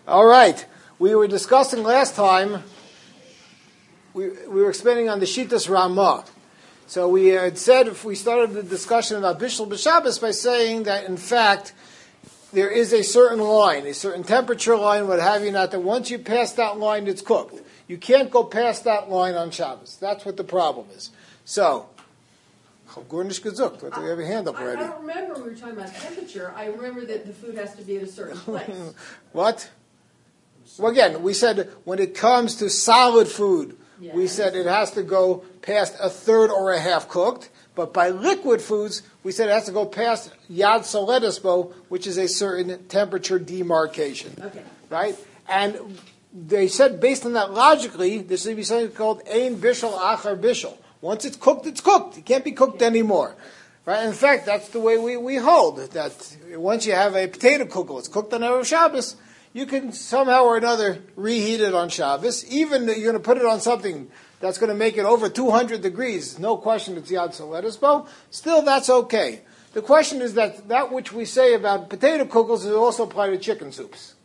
All right. We were discussing last time, we were expanding on the Shitas Ramah. So we had said, if we started the discussion about Bishul B'Shabbos by saying that, in fact, there is a certain line, a certain temperature line, what have you not, that once you pass that line, it's cooked. You can't go past that line on Shabbos. That's what the problem is. So, Gornish Gezukt, what do we have a hand up already? I don't remember we were talking about temperature. I remember that the food has to be at a certain place. What? Well, again, we said when it comes to solid food, we said it has to go past a third or a half cooked. But by liquid foods, we said it has to go past Yad Soledesbo, which is a certain temperature demarcation. Okay. Right? And they said, based on that logically, there should be something called Ein Bishul Achar Bishul. Once it's cooked, it's cooked. It can't be cooked anymore. Right? In fact, that's the way we hold, that once you have a potato kugel, it's cooked on Erev Shabbos, you can somehow or another reheat it on Shabbos. Even you're going to put it on something that's going to make it over 200 degrees, no question it's Yad Soledesbo, still that's okay. The question is that which we say about potato kugels is also applied to chicken soups.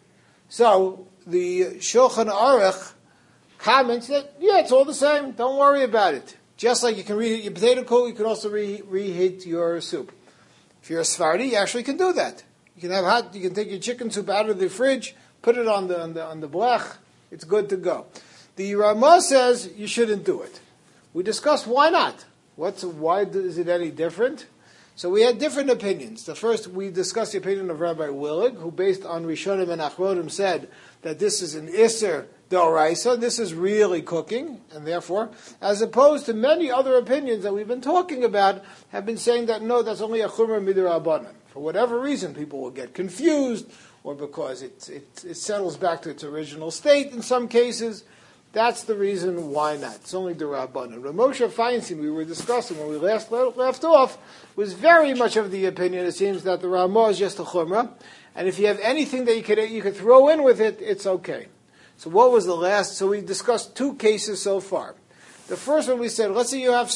So the Shulchan Aruch comments that, yeah, it's all the same. Don't worry about it. Just like you can reheat your potato kugel, you can also reheat your soup. If you're a Sephardi, you actually can do that. You can have hot. You can take your chicken soup out of the fridge, put it on the blech. It's good to go. The Ramah says you shouldn't do it. We discussed why not. Why is it any different? So we had different opinions. The first, we discussed the opinion of Rabbi Willig, who based on Rishonim and Achronim said that this is an Isser D'Oraisa, this is really cooking, and therefore, as opposed to many other opinions that we've been talking about, have been saying that no, that's only a Chumrah Midrabanan. For whatever reason, people will get confused, or because it settles back to its original state in some cases. That's the reason why not. It's only the Rabbanan. Moshe Feinstein, we were discussing when we left off, was very much of the opinion, it seems, that the Ramah is just a Chumrah, and if you have anything that you could throw in with it, it's okay. So what was the last? So we discussed two cases so far. The first one we said, let's say you have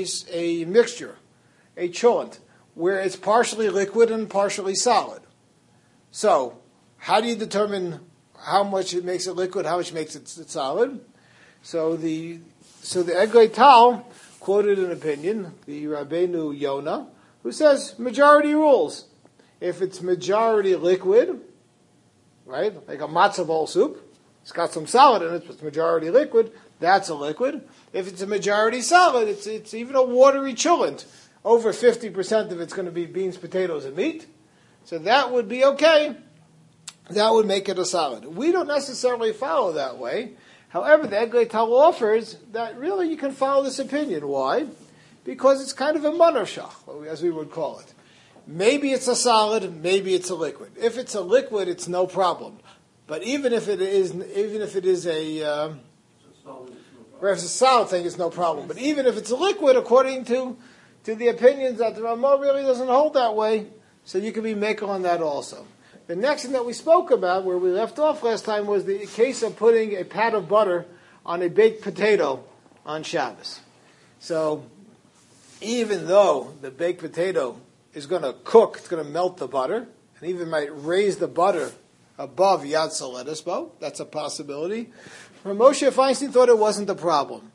a mixture, a cholent, where it's partially liquid and partially solid. So how do you determine how much it makes it liquid, how much makes it solid? So the Eglei Tal quoted an opinion, the Rabbeinu Yonah, who says majority rules. If it's majority liquid, right, like a matzah bowl soup, it's got some solid in it, but it's majority liquid, that's a liquid. If it's a majority solid, it's even a watery cholent. Over 50% of it's going to be beans, potatoes, and meat. So that would be okay. That would make it a solid. We don't necessarily follow that way. However, the Eglei Tal offers that really you can follow this opinion. Why? Because it's kind of a monoshach, as we would call it. Maybe it's a solid, maybe it's a liquid. If it's a liquid, it's no problem. But even if it is a solid thing, it's no problem. But even if it's a liquid, according to the opinions that the Ramah really doesn't hold that way, so you can be makel on that also. The next thing that we spoke about, where we left off last time, was the case of putting a pat of butter on a baked potato on Shabbos. So even though the baked potato is going to cook, it's going to melt the butter, and even might raise the butter above Yad Soledesbo, that's a possibility. Moshe Feinstein thought it wasn't a problem.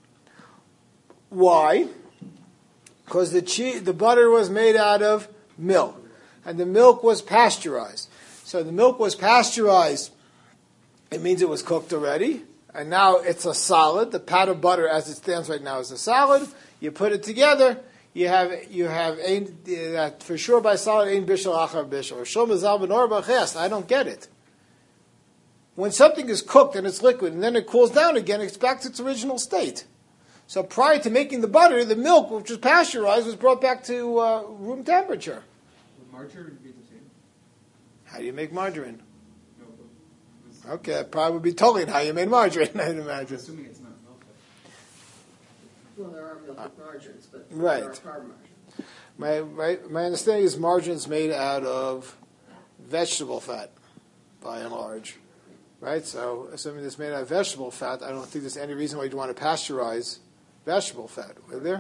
Why? Because the butter was made out of milk, and the milk was pasteurized. So the milk was pasteurized, it means it was cooked already, and now it's a solid. The pat of butter, as it stands right now, is a solid. You put it together, you have that for sure by solid ein bishul achar bishul. Or shom azal benor b'ches. I don't get it. When something is cooked and it's liquid, and then it cools down again, it's back to its original state. So prior to making the butter, the milk, which was pasteurized, was brought back to room temperature. Would margarine be the same? How do you make margarine? Okay, that probably would be totally how you made margarine, I'd imagine. Assuming it's not milk. Well, there are milk with margarines, but right. there are carb margarines. My understanding is margarine's made out of vegetable fat, by and large. Right? So, assuming it's made out of vegetable fat, I don't think there's any reason why you'd want to pasteurize vegetable fat, would there?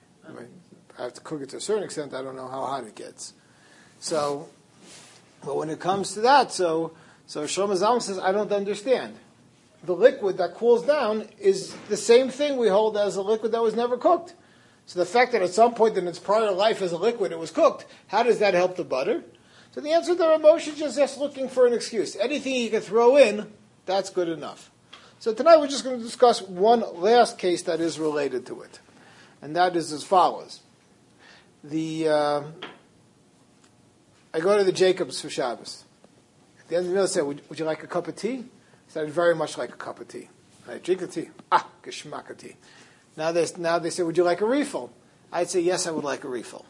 I have to cook it to a certain extent. I don't know how hot it gets. So, but when it comes to that, so So Shlomo Zalman says, I don't understand. The liquid that cools down is the same thing we hold as a liquid that was never cooked. So the fact that at some point in its prior life as a liquid it was cooked, how does that help the butter? So the answer to Ramosh is just looking for an excuse. Anything you can throw in, that's good enough. So tonight we're just going to discuss one last case that is related to it. And that is as follows. I go to the Jacobs for Shabbos. At the end of the meal I say, would you like a cup of tea? I said, I'd very much like a cup of tea. I drink the tea. Geschmack of tea. Now they say, would you like a refill? I'd say, yes, I would like a refill.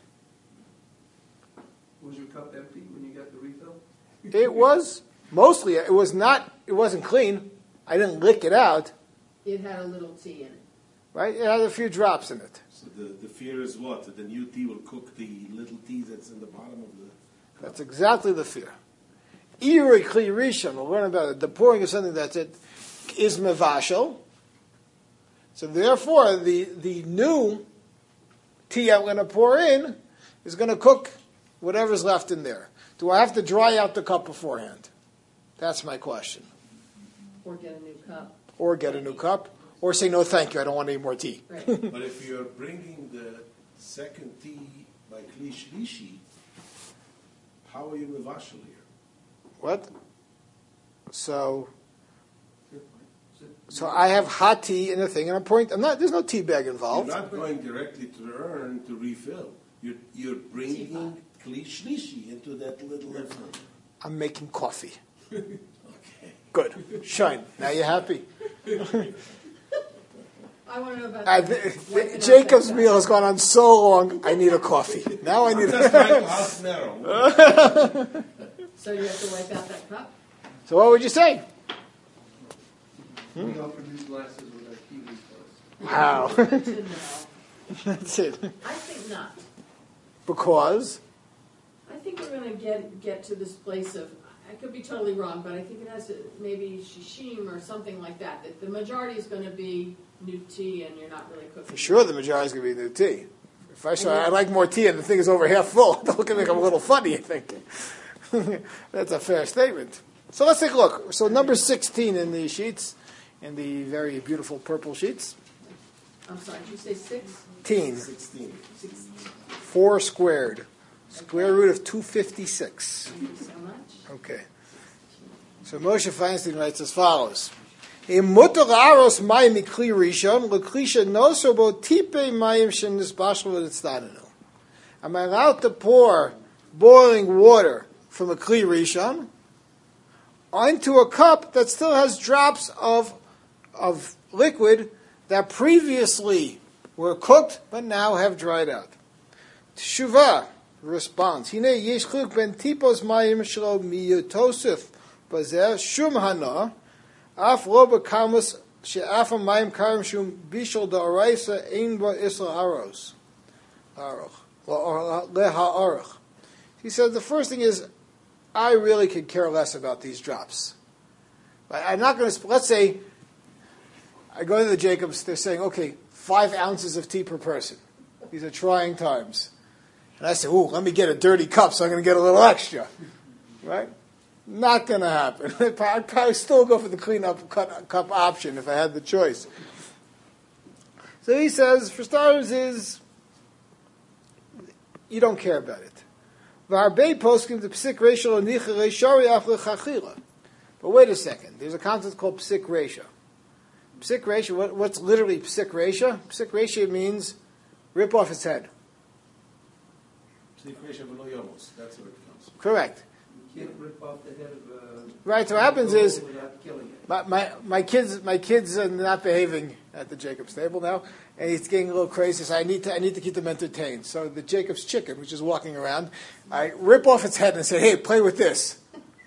Was your cup empty when you got the refill? It was. Mostly, it wasn't clean. I didn't lick it out. It had a little tea in it. Right? It had a few drops in it. So the fear is what? That the new tea will cook the little tea that's in the bottom of the cup? That's exactly the fear. Iri Kli Rishon, we'll learn about it. The pouring of something that's it is mevashel. So therefore, the new tea I'm going to pour in is going to cook whatever's left in there. Do I have to dry out the cup beforehand? That's my question. Or get a new cup. Or get a new cup. Or say, no, thank you, I don't want any more tea. Right. But if you're bringing the second tea by Kli Shlishi, how are you mevashel here? What? So I have hot tea in the thing, and I'm pouring. There's no tea bag involved. You're not going directly to the urn to refill. You're bringing Kli Shlishi into that little. I'm making coffee. Okay. Good. Shine. Now you're happy. I want to know about Jacob's meal has gone on so long. I need a coffee. Now I need Just a trying to house narrow. So you have to wipe out that cup? So what would you say? We all produce glasses with our TV clothes. Wow. Good to know. That's it. I think not. Because? I think we're going to get to this place of, I could be totally wrong, but I think it has to, maybe shishim or something like that, that the majority is going to be new tea and you're not really cooking. For sure the majority is going to be new tea. If I show I'd like more tea and the thing is over half full, that'll make them a little funny, I think. That's a fair statement. So let's take a look. So number 16 in the sheets, in the very beautiful purple sheets. I'm sorry, did you say 6? 16. 16. 4 squared. Square root of 256. Thank you so much. Okay. So Moshe Feinstein writes as follows. Im mutter aros mayim mikli rishon, leklisha noso bo tipe mayim shenisbashlu v'nitzdanenu. Am I allowed to pour boiling water from a kli rishon onto a cup that still has drops of liquid that previously were cooked but now have dried out? Teshuvah responds, Hine yesh chiluk ben tipos mayim shelo miyotosif bazeh shum hana af lo bekamus she'af mayim karim shum bishol da'oraisa ein ba isla aros leha. He said the first thing is I really could care less about these drops. I'm not going to. Let's say I go to the Jacobs. They're saying, okay, 5 ounces of tea per person. These are trying times. And I say, let me get a dirty cup so I'm going to get a little extra. Right? Not going to happen. I'd probably still go for the clean-up cup option if I had the choice. So he says, for starters, is you don't care about it. But wait a second. There's a concept called psik ratio. Psik ratio, what's literally psik ratio? Psik ratio means rip off its head. That's where it comes. Correct. You can't rip off the head of a... Right, so what happens is, without killing it. my kids are not behaving at the Jacobs table now, and he's getting a little crazy, so I need to keep them entertained. So the Jacobs chicken, which is walking around, I rip off its head and say, hey, play with this.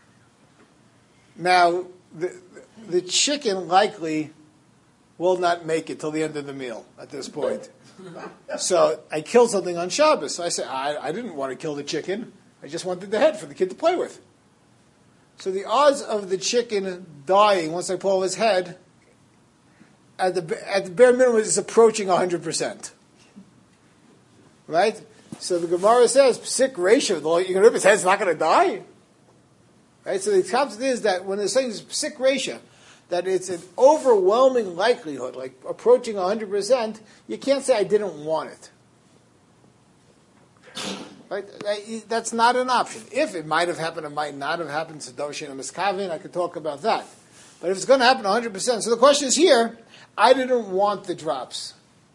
Now, the chicken likely will not make it till the end of the meal at this point. So I killed something on Shabbos. So I said, I didn't want to kill the chicken. I just wanted the head for the kid to play with. So the odds of the chicken dying once I pull his head, at the bare minimum, is approaching 100%. Right? So the Gemara says, psik ratio, you're going to rip his head, it's not going to die? Right? So the concept is that when they're saying psik reisha, that it's an overwhelming likelihood, like approaching 100%, you can't say I didn't want it. Right? That's not an option. If it might have happened, it might not have happened, Sadoshi and Miskavin, I could talk about that. But if it's going to happen 100%, so the question is here, I didn't want the drops.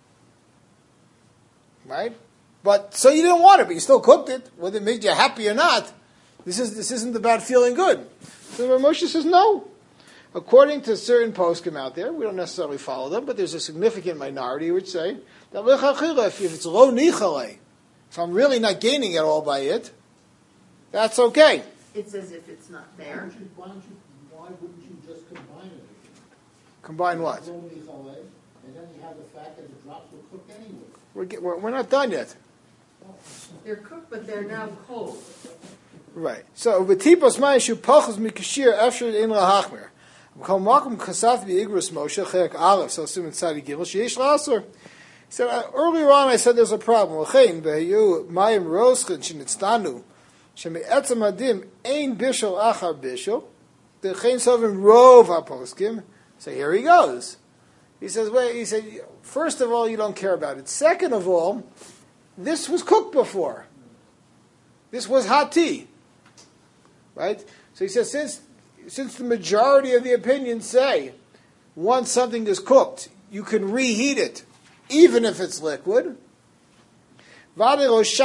Right? But, so you didn't want it, but you still cooked it, whether it made you happy or not. This isn't about feeling good. So Rav Moshe says no. According to certain poskim out there, we don't necessarily follow them, but there's a significant minority which say that if it's lo nichale, if I'm really not gaining at all by it, that's okay. It's as if it's not there. Why wouldn't you just combine it? Combine what? And then you have the fact that the drops were cooked anyway. We're not done yet. They're cooked, but they're now cold. Right. So v'tipos ma'ishu pachos mikashir after in lahachmer. Kol makom chasaf bi'igros Moshe cherek aleph. So assume it's tzadi gimel sheyesh la'asur. So earlier on I said there's a problem. L'chein behayu mayim roschen shenitztanu sheme'etzem adim ein bishul achar bishul. The chein sovim rov haposkim. So here he goes. He says, wait. He said, first of all, you don't care about it. Second of all, this was cooked before. This was hot tea. Right? So he says, since the majority of the opinions say, once something is cooked, you can reheat it, even if it's liquid. There's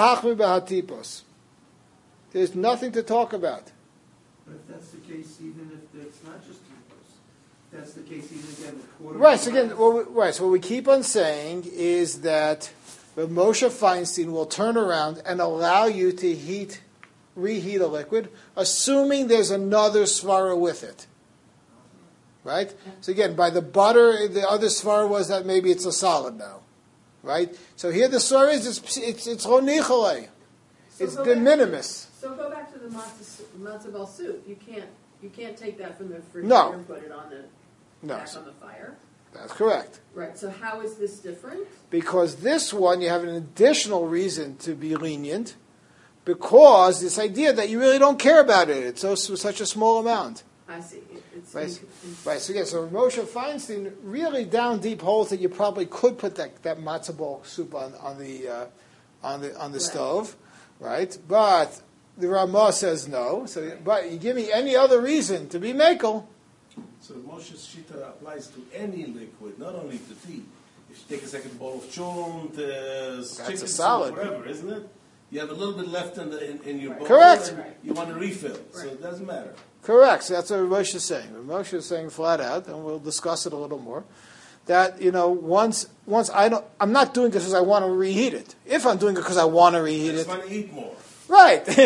nothing to talk about. But if that's the case, even if it's not just tipos, that's the case, even again, the quarter. Right. So again, so what we keep on saying is that Rav Moshe Feinstein will turn around and allow you to reheat a liquid, assuming there's another svara with it. Right? So again, by the butter, the other svara was that maybe it's a solid now. Right? So here the svara is, it's ronichale. It's de minimis. So go back to the matzo ball soup. You can't take that from the refrigerator No. and put it on the back on the fire. That's correct. Right. So how is this different? Because this one, you have an additional reason to be lenient, because this idea that you really don't care about it, it's such a small amount. I see. It's Right. So again, so Moshe Feinstein really down deep holds that you probably could put that matzo ball soup on the stove, right? But the Ramah says no. So, but you give me any other reason to be makel. So Moshe's shita applies to any liquid, not only to tea. If you take a second bowl of chunt, chicken a soup, salad. whatever, isn't it? You have a little bit left in your bowl. Correct. And you want to refill, so it doesn't matter. Correct. So that's what Moshe is saying. Moshe is saying flat out, and we'll discuss it a little more. That once I'm not doing it because I want to reheat it. If I'm doing it because I want to reheat I just it, want to eat more. right? But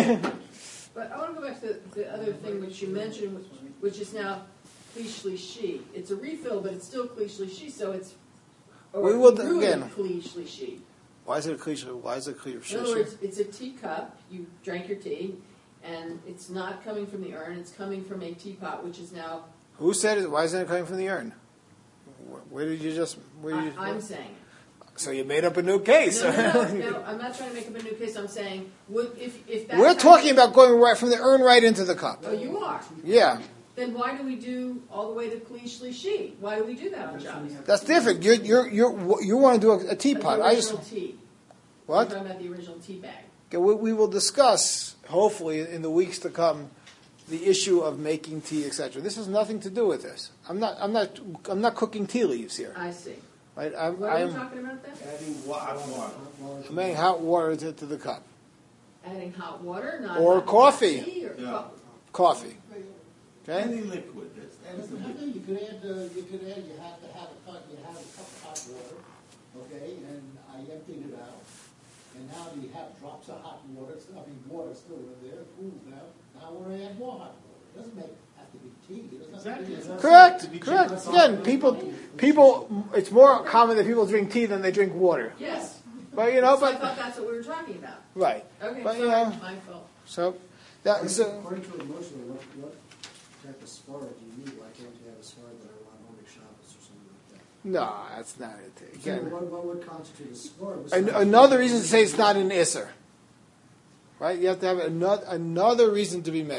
I want to go back to the other thing which you mentioned, which is now klish lishi. It's a refill, but it's still klish lishi, so it's We will brewing again. klish lishi. Why is it a cliche? Why is it a cliche? In other words, it's a teacup. You drank your tea, and it's not coming from the urn. It's coming from a teapot, which is now. Who said it? Why isn't it coming from the urn? Where did you just? I'm saying it. So you made up a new case. No, I'm not trying to make up a new case. I'm saying, if that's We're talking about going right from the urn right into the cup. Oh, you are. Yeah, Then why do we do all the way to klish lishi? Why do we do that on Shabbos? that's different. You want to do a teapot. The I just original tea. what? We're talking about the original tea bag. Okay, we will discuss hopefully in the weeks to come the issue of making tea, etc. This has nothing to do with this. I'm not cooking tea leaves here. I see. Right? What are we I'm talking about then? Adding hot water. adding hot water to the cup. Adding hot water, not Or hot coffee. Tea or Yeah. Coffee. Okay. Any liquid. That's the liquid. You could add, you have to have a cup of hot water, okay, and I emptied it out. And now you have drops of hot water, water still in there, cool now. Now we're gonna add more hot water. It doesn't have to be tea. It doesn't have to be. Correct. Again, people. It's more common that people drink tea than they drink water. Yes. But So I thought that's what we were talking about. right. Okay, But, sorry, my fault. So that so According to emotional, what type of svara do you need? Why can't you have a svara that are on Holy Shabbos or something like that? no, that's not it. So Again, what would constitute a svara? another reason to say it's not an isser. Right? You have to have another reason to be makel.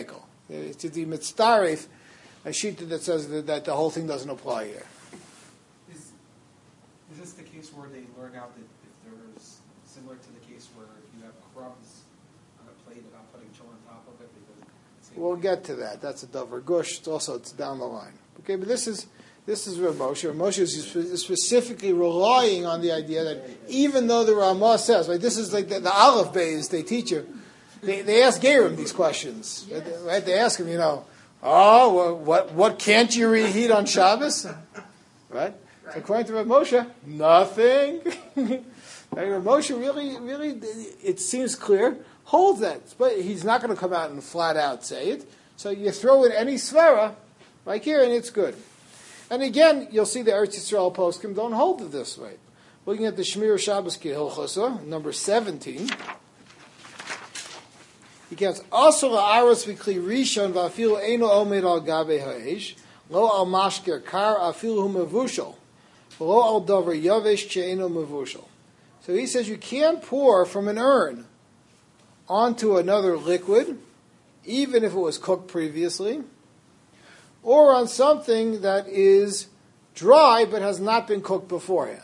It's the mitzdarif, a sheet that says that the whole thing doesn't apply here. Is this the case where they learn out that if there's similar to the case where you have crumbs on a plate about putting chil on top of it? We'll get to that. That's a davar gush. It's down the line. Okay, but this is Rav Moshe. Rav Moshe is specifically relying on the idea that even though the Ramah says, right, this is like the Aleph Beis they teach you. They ask Gerim these questions, right? They ask him, what can't you reheat on Shabbos, right? So according to Rav Moshe, nothing. Right? Rav Moshe really, it seems clear, holds that, but he's not going to come out and flat out say it. So you throw in any svara, like here, and it's good. And again, you'll see the Eretz Yisrael poskim don't hold it this way. Looking at the Shmir Shabbos Kehilchosa, number 17. He counts also la'aros v'kli rishon v'afilu eino omed al gabe ha'esh lo al mashker kar afilu hu mevushal lo al davar yavesh she'eino mevushal. So he says you can't pour from an urn onto another liquid, even if it was cooked previously, or on something that is dry but has not been cooked beforehand.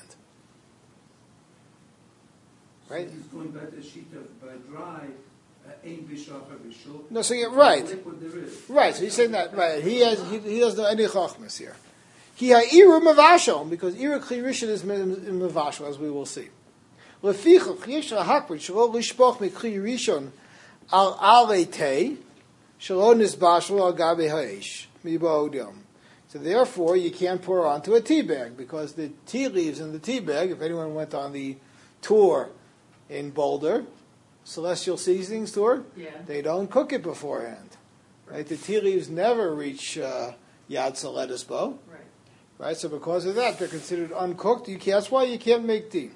Right? He's going back to the sheet of dry, ein bishach bishul. No, so you're right. Liquid there is. Right, so he's saying that, right. He doesn't know any chachmas here. He ha'iru mevashal, because iru kli rishon is mevashal, as we will see. Lefichach yesh lahakrid shelo lishpoch mikli rishon al aletei shelo nisbashal al gabe ha'esh miba'odiyom. So therefore, you can't pour onto a tea bag, because the tea leaves in the tea bag, if anyone went on the tour in Boulder, Celestial Seasonings tour, they don't cook it beforehand. Right? The tea leaves never reach Yad Soledis Bo. Right? So because of that, they're considered uncooked. That's why you can't make tea.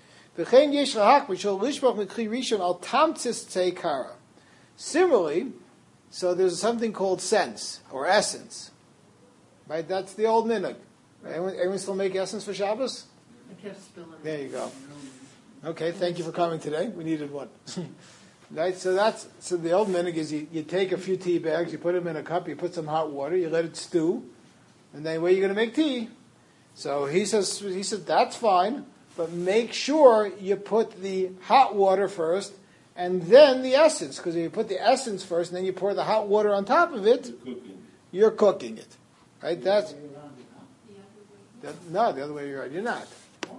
Similarly, so there's something called sense, or essence. Right? That's the old minhag. Anyone still make essence for Shabbos? I kept spilling. There you go. Okay, thank you for coming today. We needed one. Right, so the old minhag is you take a few tea bags, you put them in a cup, you put some hot water, you let it stew, and then where are you going to make tea? So he said that's fine, but make sure you put the hot water first and then the essence, because if you put the essence first and then you pour the hot water on top of it, you're cooking it. Right? No, the other way around. You're not.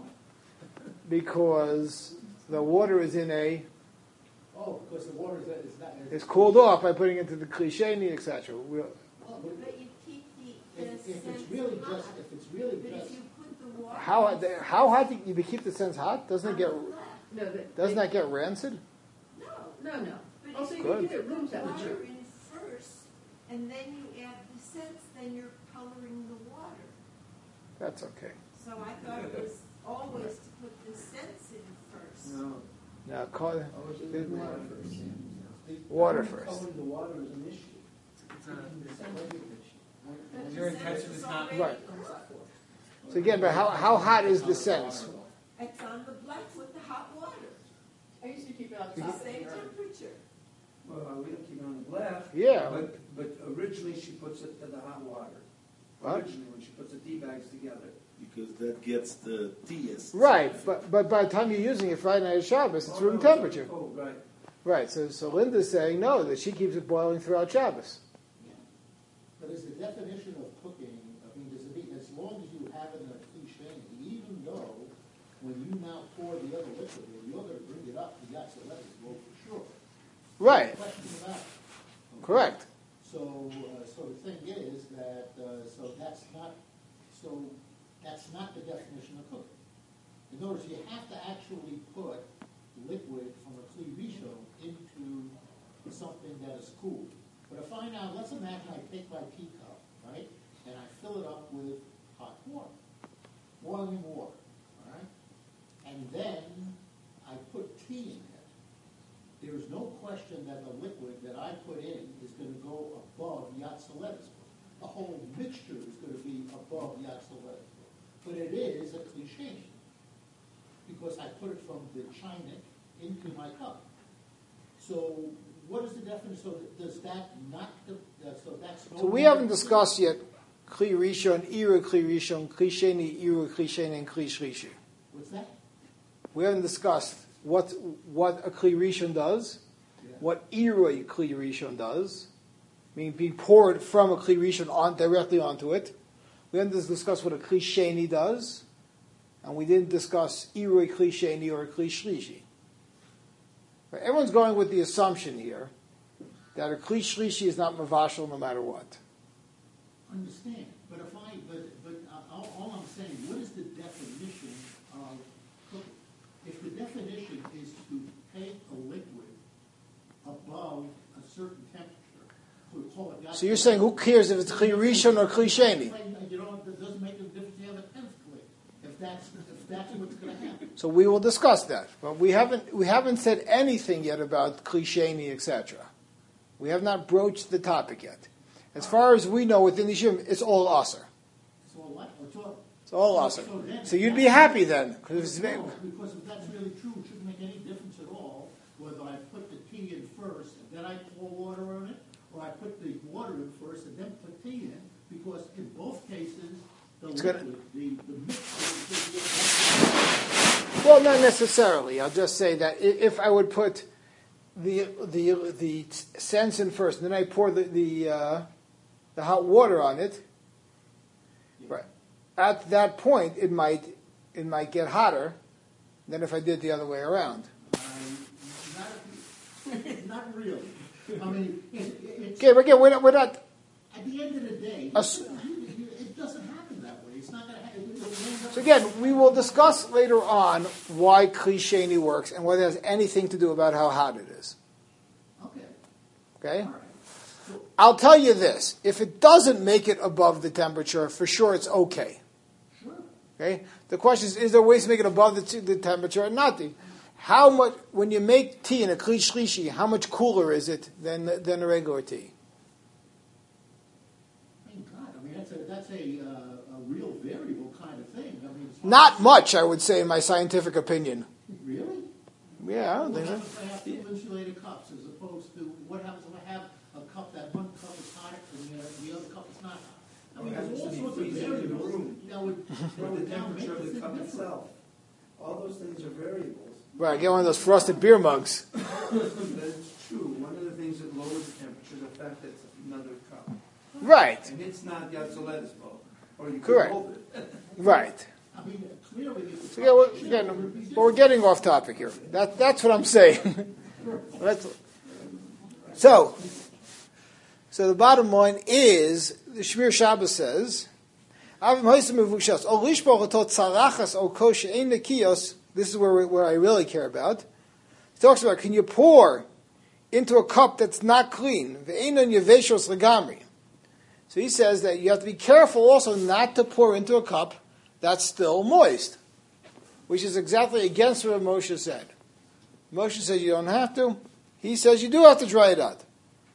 Because the water is in a... Oh, because the water is not... It's cooled off by putting it into the klisheni, etc. But you keep the If it's really hot. just, if it's really But just... if you put the water... How hot do you keep the sense hot? Doesn't that get rancid? No. But Also, if you Good. can get it room put the temperature. water in first, and then you add the scents, then you're coloring the water. That's okay. So I thought it was always to put the scents in first. No. Now, Water first. Water first. Coloring the water is an issue. It's It's a regular issue. your intention is not... Right. So again, but how hot is the sense? It's on the black with the hot water. I used to keep it The outside. same temperature. Well, we don't keep it on the black. Yeah. But originally she puts it in the hot water. What? Originally, when she puts the tea bags together. Because that gets the tea essence. Right, but by the time you're using it Friday night at Shabbos, it's room no, temperature. Oh, right. Right, so Linda's saying no, that she keeps it boiling throughout Shabbos. But is the definition of cooking, as long as you have it in a cliche, even though when you now pour the other liquid in, you're going to bring it up to Yatza Levis, well, for sure. Right, No question about it. Okay? correct. So the thing is that, that's not the definition of cooking. In other words, you have to actually put liquid from a kli rishon into something that is cool. But if I now, let's imagine I take my teacup, right, and I fill it up with hot water, boiling water, all right, and then I put tea in it. There is no question that the liquid that I put in is going to go above Yatza Levis. The whole mixture is going to be above Yatza Levis. But it is a cliche, because I put it from the chinik into my cup. So what is the definition, so does that not, so that's. So we haven't discussed yet Kli Rishon, Ira Kli Rishon, Kli Sheni, Ira Kli Sheni, and Kli Shlishi. What's that? We haven't discussed what a Kli Rishon does, Yeah. what Ira Kli Rishon does, meaning being poured from a Kli Rishon directly onto it. We haven't discussed what a Kli Sheni does, and we didn't discuss Ira Kli Sheni or Kli Shlishi. Right, everyone's going with the assumption here that a Kli Shlishi is not Mavashal no matter what. Understand, but all I'm saying, what is the definition of cooking? If the definition is to take a liquid above a certain temperature, we call it. So you're saying who cares if it's Kli Rishon or Kli Sheni? You know, it doesn't make a difference if you have a 10th click, if that's what's going to happen. So we will discuss that, but we haven't said anything yet about Kli Sheni, etc. We have not broached the topic yet. As far as we know, within the Yishim, it's all Aser. It's all what? It's all Aser. then- So you'd be happy then, because No, because if that's really true, it shouldn't make any difference at all whether I put the tea in first and then I pour water on it, or I put the water in first and then put tea in, because in both cases, the liquid, the mixture is well, not necessarily. I'll just say that if I would put the sense in first, and then I pour the hot water on it, right? At that point, it might get hotter than if I did the other way around. not really. I mean, it's, Okay, but again, we're not. at the end of the day, Us- it doesn't happen that way. It's not going to happen. It'll end up- So again, we will discuss later on why Kli Sheni works and whether it has anything to do about how hot it is. Okay, Okay? all right. So, I'll tell you this. If it doesn't make it above the temperature, for sure it's okay. sure. Okay? The question is there ways to make it above the temperature or not? How much, when you make tea in a Kli Shlishi, how much cooler is it than a regular tea? Thank God. I mean, that's a real variable kind of thing. I mean, it's Not much, I would say, in my scientific opinion. Really? Yeah, I don't What think so. happens if I have two insulated cups as opposed to what happens if I have a cup that one cup is hot and the other cup is not hot? I mean, What there's all happens to the sorts of freezer in the variables room? that would Or the now make temperature of the it cup different. itself. All those things are variables. Right, get one of those frosted beer mugs. But it's true. One of the things that lowers the temperature is the fact that it's another cup. Right, And it's not Yatzoletis bowl. Or you Correct. could hold it. right. I mean, clearly, if So the yeah, cup is chilled, it would be but we're getting off topic here. That's what I'm saying. So the bottom line is, the Shmir Shabbos says, this is where I really care about. He talks about, can you pour into a cup that's not clean? So he says that you have to be careful also not to pour into a cup that's still moist, which is exactly against what Moshe said. Moshe says you don't have to. He says you do have to dry it out.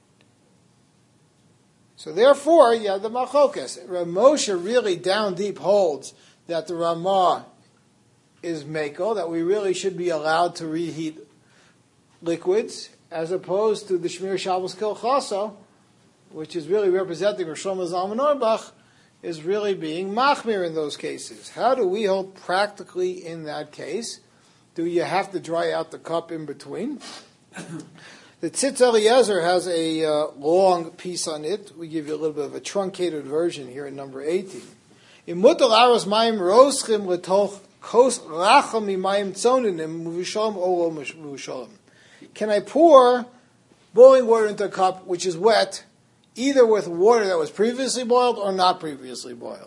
So therefore, you have the machokes. Moshe really down deep holds that the Ramah is meko, that we really should be allowed to reheat liquids, as opposed to the Shmir Shabbos Kilchaso, which is really representing Rosh Shlomo Zalman Auerbach, is really being machmir in those cases. How do we hold practically in that case? Do you have to dry out the cup in between? The Tzitz Eliezer has a long piece on it. We give you a little bit of a truncated version here in number 18. Im mutar aros mayim roschim letoch kos racham mimayim tzoninim muvushalom olo muvushalom. Can I pour boiling water into a cup which is wet, either with water that was previously boiled or not previously boiled?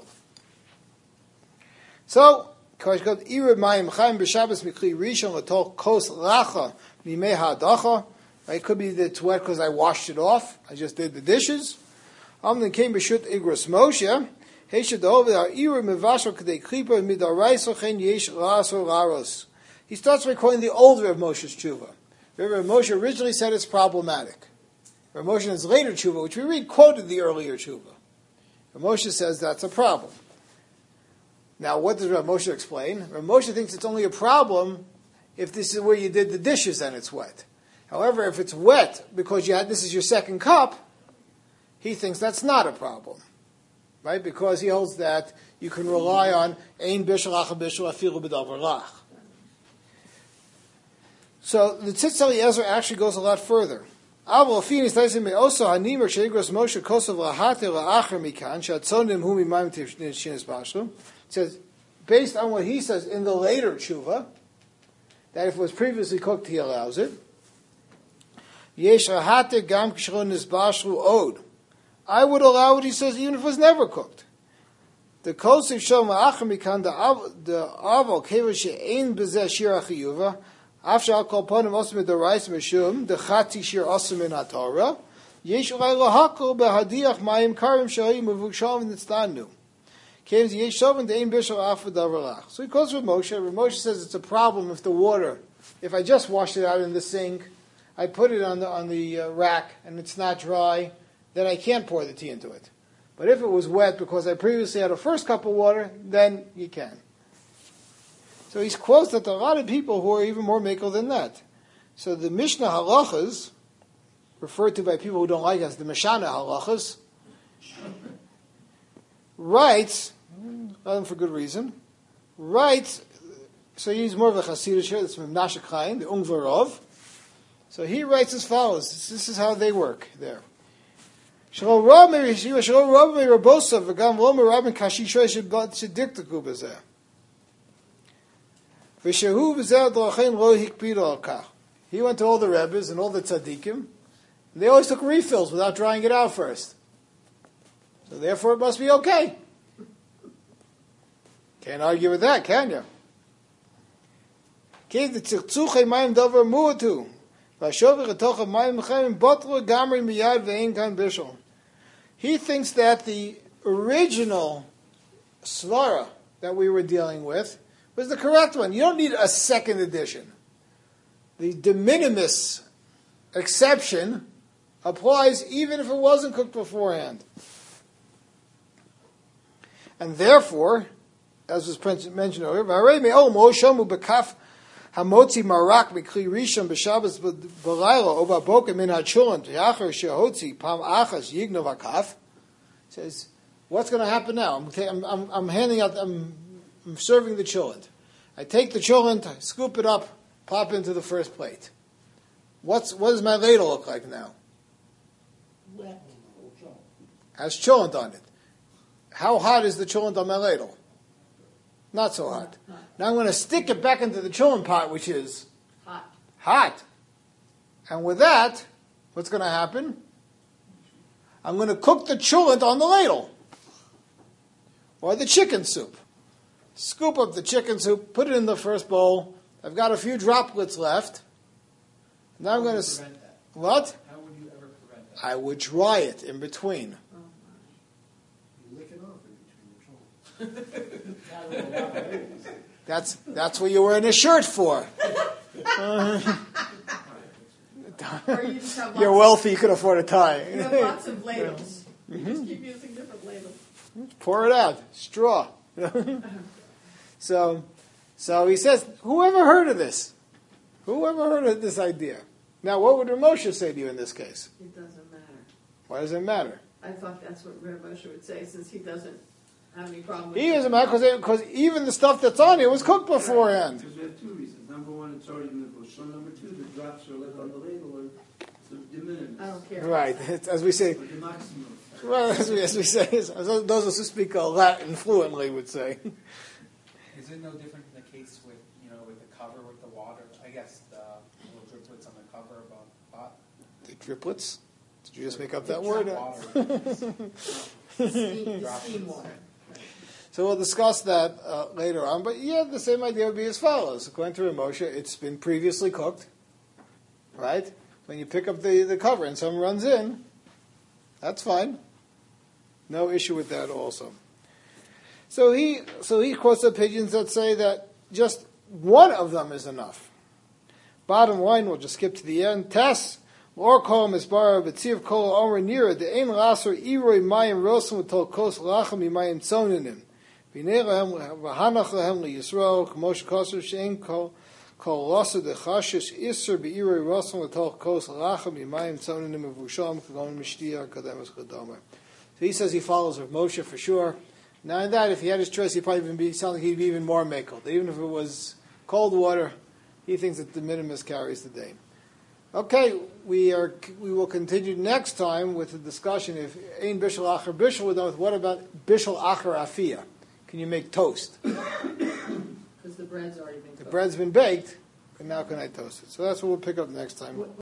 So, it could be that it's wet because I washed it off. I just did the dishes. He starts by quoting the old Rav Moshe's tshuva. Rav Moshe originally said it's problematic. Rav Moshe in his later tshuva, which we read, quoted the earlier tshuva. Rav Moshe says that's a problem. Now, what does Rav Moshe explain? Rav Moshe thinks it's only a problem if this is where you did the dishes and it's wet. However, if it's wet because this is your second cup, he thinks that's not a problem, right? Because he holds that you can rely on ein bishul acher bishul afilu b'davar lach. So the Tzitz Eliezer actually goes a lot further. It says, based on what he says in the later tshuva, that if it was previously cooked, he allows it. I would allow what he says even if it was never cooked. The kosif shom la'achar mikan the aval keva she'ein bezeh shir achiyuva after al kol ponim osam midorais mishum the chati shir osam min haTorah yesh ulay lahakol behadiach mayim karim shahim mevuksham nitztanu came yesh shovin the ein bishul afar davar lach. So he goes with Moshe. Moshe says it's a problem if the water, if I just washed it out in the sink, I put it on the rack and it's not dry, then I can't pour the tea into it. But if it was wet because I previously had a first cup of water, then you can. So he quotes that there are a lot of people who are even more makel than that. So the Mishnah halachas, referred to by people who don't like us, the Mishana halachas, writes, for good reason, writes, so he's more of a Hasidic here, that's from Menashe Chaim, the Ungvarov. So he writes as follows, this is how they work there. Shelo Rab me Rabosa v'gam lo merabin kashishoy shediktaku b'zeh. V'shehu b'zeh d'lachein lo hikpido al kach. He went to all the Rebbes and all the tzaddikim, and they always took refills without drying it out first. So therefore it must be okay. Can't argue with that, can you? He thinks that the original svara that we were dealing with was the correct one. You don't need a second edition. The de minimis exception applies even if it wasn't cooked beforehand. And therefore, as was mentioned earlier, Hamotzi marak mikli rishon b'Shabbos b'layla o b'boker min ha'chulin t'yachar shehotzi pam achas yignov hakaf. Says, what's going to happen now? I'm handing out. I'm serving the chulin. I take the chulin, I scoop it up, pop into the first plate. What does my ladle look like now? Has chulin on it. How hot is the chulin on my ladle? Not so hot. Now I'm going to stick it back into the chulin pot, which is hot. And with that, what's going to happen? I'm going to cook the chulin on the ladle. Or the chicken soup. Scoop up the chicken soup, put it in the first bowl. I've got a few droplets left. Now I'm going to... What? How would you ever prevent that? I would dry it in between. You lick it off in between the chulin. That's what you're wearing a shirt for. Or you just have You're wealthy, you can afford a tie. You have lots of ladles. You just keep using different ladles. Pour it out. Straw. So he says, whoever heard of this? Whoever heard of this idea? Now, what would Rav Moshe say to you in this case? It doesn't matter. Why does it matter? I thought that's what Rav Moshe would say, since he doesn't have any problem with He doesn't matter because even the stuff that's on it was cooked beforehand. Because we have two reasons. Number one, it's already in the bushel. Number two, the drops are left on the ladle or de minimis. I don't care. Right. It's, as we say, Or the maximum. well, as we say, as those who speak Latin fluently would say. Is it no different in the case with, with the cover with the water? I guess the little driplets on the cover of a pot. The driplets? Did you just make up that word? Water. Steam water. So we'll discuss that later on. But yeah, the same idea would be as follows. According to Rav Moshe, it's been previously cooked, right? When you pick up the cover and someone runs in, that's fine. No issue with that also. So he quotes opinions that say that just one of them is enough. Bottom line, we'll just skip to the end. Tess, or kol misbar b'tziv kol omer nira de'ein laser iroi mayim rosam v'tol kos lachem imayim tzoninim. V'nei lahem v'hanach lahem liYisrael k'mosh koser she'en kol Kol losa de chashish iser beirei rosam l'toch kos lachem yimayim tzonim mevusham kagon mishtia kademus chadomer. So he says he follows Rav Moshe for sure. Now in that, if he had his choice, he'd probably sound like he'd be even more makel. Even if it was cold water, he thinks that the minimus carries the day. Okay, we will continue next time with the discussion if ein bishul acher bishul, we're done with what about bishul acher afia? Can you make toast? Because the bread's already been cooked. The bread's been baked, and now can I toast it? So that's what we'll pick up next time.